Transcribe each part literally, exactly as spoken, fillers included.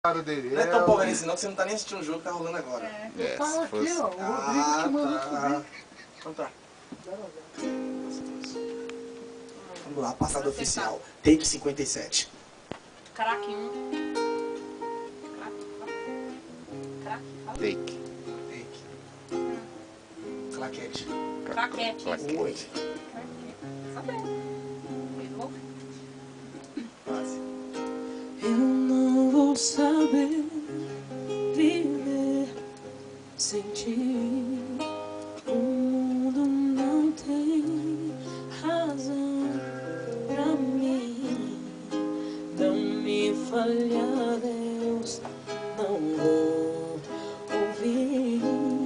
Dele. Não é tão pouco assim não, que você não tá nem assistindo o jogo que tá rolando agora. É, É, tá se aqui, fosse... ó. O Rodrigo que mandou subir. Então tá. Gostoso. Vamos lá, passada oficial. Take cinquenta e sete. Craque um. Craque. Take. Take. Claquete. Craquete. Oi. Sabe? Quase. Eu não vou saber viver sem ti. O mundo não tem razão pra mim. Não me falha, Deus, não vou ouvir.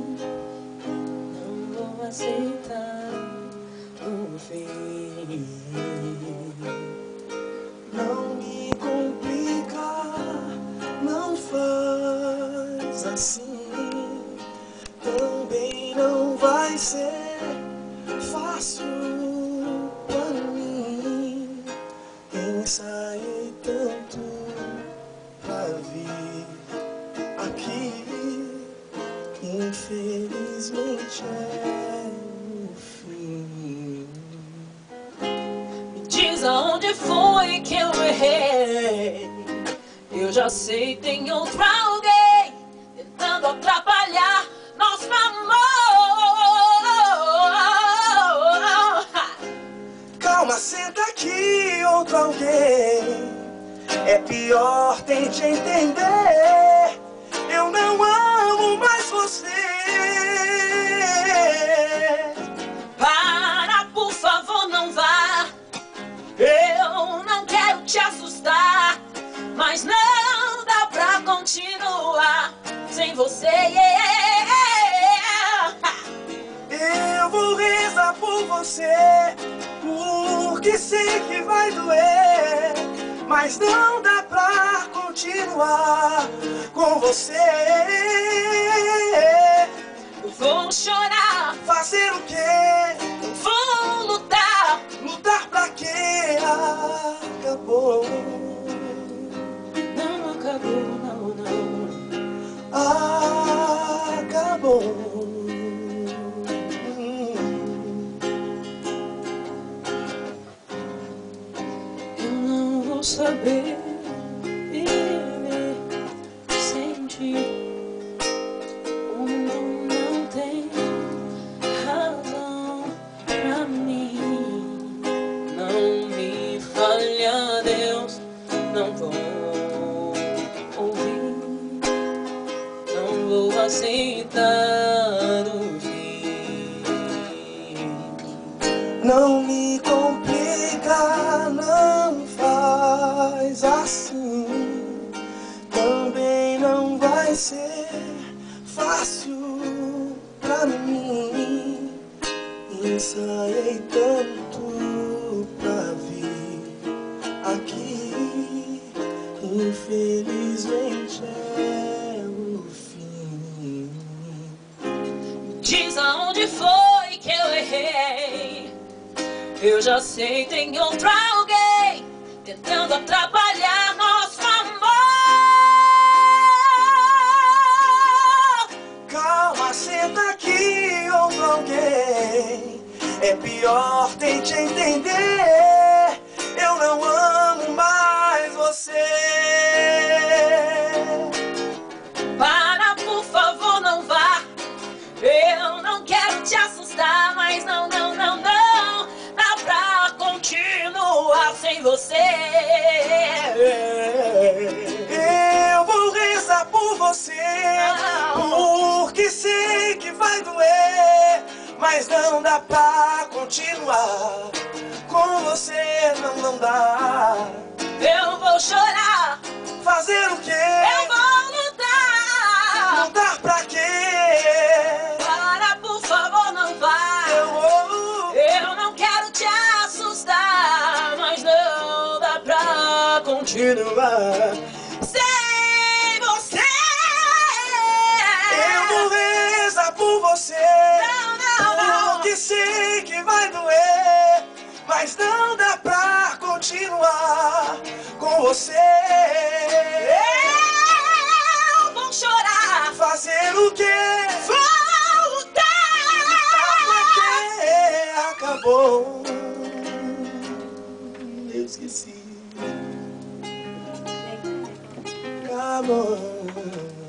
Não vou aceitar o fim. Não me complica, não faz assim. Também não vai ser fácil pra mim. Ensaiei tanto pra vir aqui. Infelizmente é o fim. Diz aonde foi que eu errei. Eu já sei, tem outro alguém tentando atrapalhar nosso amor. Calma, senta aqui, outro alguém. É pior, tente entender. Eu não amo mais você. Para, por favor, não vá. Eu não quero te assustar, mas não dá pra continuar sem você. Eu vou rezar por você, porque sei que vai doer, mas não dá pra continuar com você. Eu vou chorar, Fazer o quê? vou lutar. Lutar pra quê? Acabou. Não acabou, não, não. Acabou. Eu não vou saber viver sem ti. O mundo não tem razão pra mim. Não me falha, Deus, não vou ouvir. Não vou aceitar o fim. Não me complica, não faz assim. Também não vai ser fácil pra mim. Ensaiei tanto pra vir aqui. Infelizmente é o fim. Diz aonde foi que eu errei. Eu já sei, tem outro alguém tentando atrapalhar nosso amor. Calma, senta aqui, outro alguém. É pior, tente entender. Eu não amo mais você. Para, por favor, não vá. Eu não quero te assustar, mas não, não, não, não dá pra continuar sem você. Eu vou rezar por você, porque sei que vai doer, mas não dá pra continuar com você, não, não dá. Eu vou chorar, Fazer o quê? eu vou lutar. Lutar pra quê? Para, por favor, não vá. Eu vou. Eu não quero te assustar, mas não dá pra continuar sem você. Eu vou rezar por você, Não, não, não. porque sei que vai doer, mas não dá pra continuar com você. esqueci. Amor.